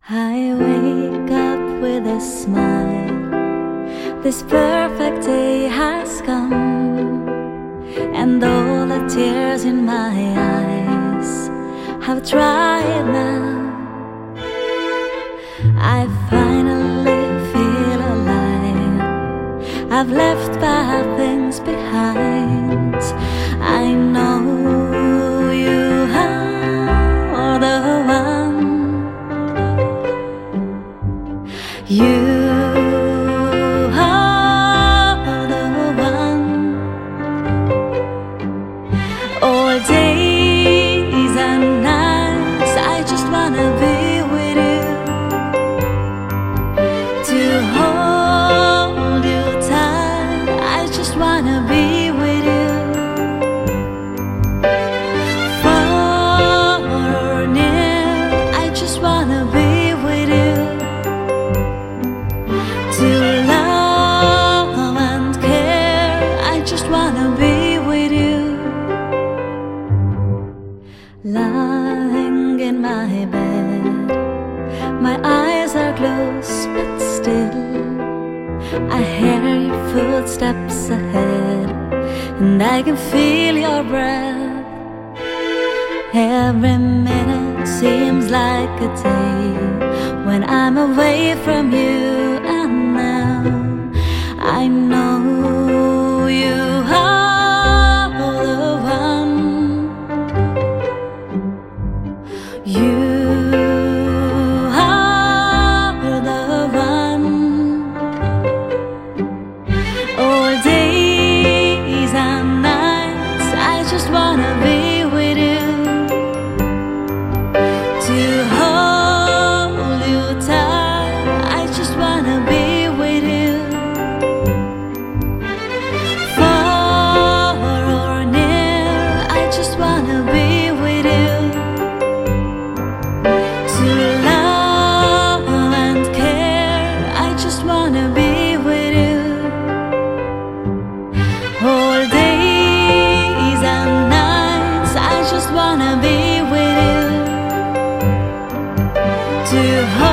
I wake up with a smile. This perfect day has come, and all the tears in my eyes have dried now. I finally feel alive. I've left bad things behind. I know you are the one. You are the one. All days and nights I just wanna be with you, to hold you tight. I just wanna be with you, far or near. I just wanna be with you, to love and care. I just wanna be with you. Lying in my bed, my eyes are closed but still I hear your footsteps ahead, and I can feel your breath. Every minute seems like a day when I'm away from you, and now I know you are the one. You are the one. All days and nights I just wanna be with you, to hold you tight. I just wanna be with you, far or near. I just wanna be with you, to love and care. I just wanna be with you. All days and nights I just wanna be with you, to hold